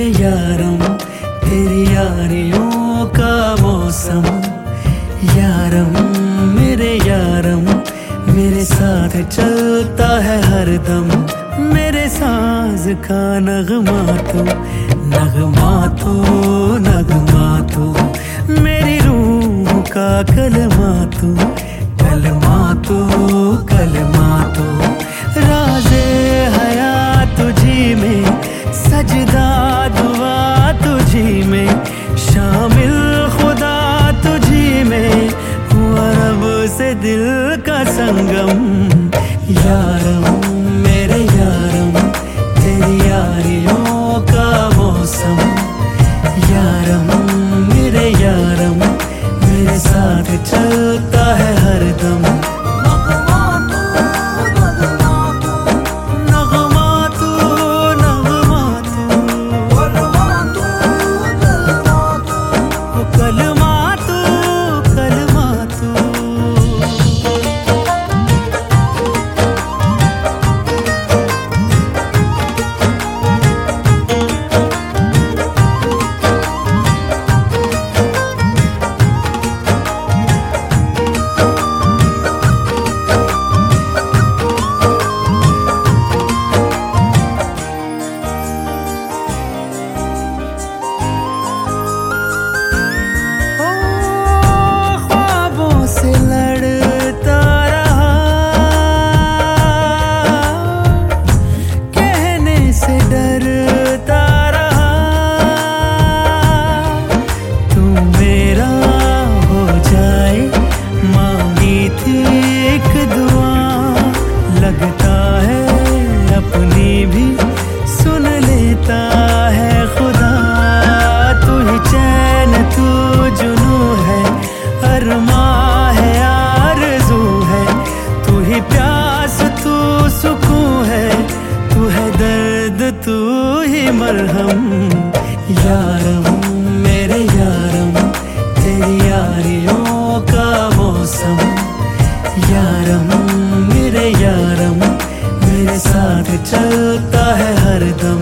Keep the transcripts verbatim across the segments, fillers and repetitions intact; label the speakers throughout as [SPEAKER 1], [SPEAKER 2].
[SPEAKER 1] मेरे यारम, तेरी यारियों का मौसम। यारम मेरे यारम, मेरे साथ चलता है हरदम। मेरे साज का नगमा तो, नगमा तो, नगमा तो, मेरी रूह का कलमा तो, कलमा तो, कलमा तो। राज़े हया तुझी में, सजदा दुआ तुझी में, शामिल खुदा तुझी में, हुआ रब से दिल का संगम। यारम मेरे यारम, तेरी यारियों का मौसम। यारम मेरे यारम, मेरे साथ चलता है हरदम। लगता है अपनी भी सुन लेता है खुदा। तू ही चैन तू जुनू है, अरमा है आरज़ू है। तू ही प्यास तू सुकून है, तू है दर्द तू ही मरहम। यारम मेरे यारम, तेरी यारियों का मौसम। यारम मेरे यारम, मेरे साथ चलता है हरदम।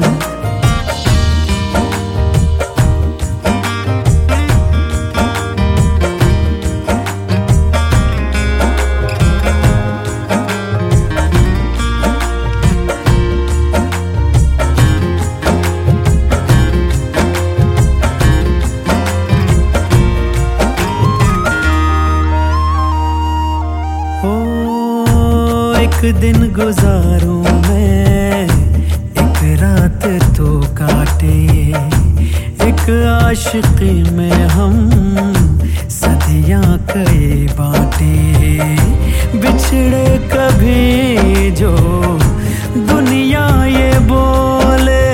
[SPEAKER 1] एक दिन गुजारूं मैं, एक रात तो काटे। एक आशिकी में हम सदियां कई बाटे। बिछड़े कभी जो दुनिया ये बोले,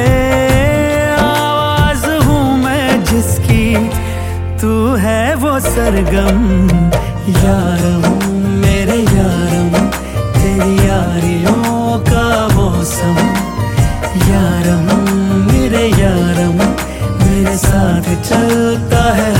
[SPEAKER 1] आवाज हूँ मैं जिसकी, तू है वो सरगम। यारम मेरे यारम, तेरी यारियों का मौसम। यारम मेरे यारम, मेरे साथ चलता है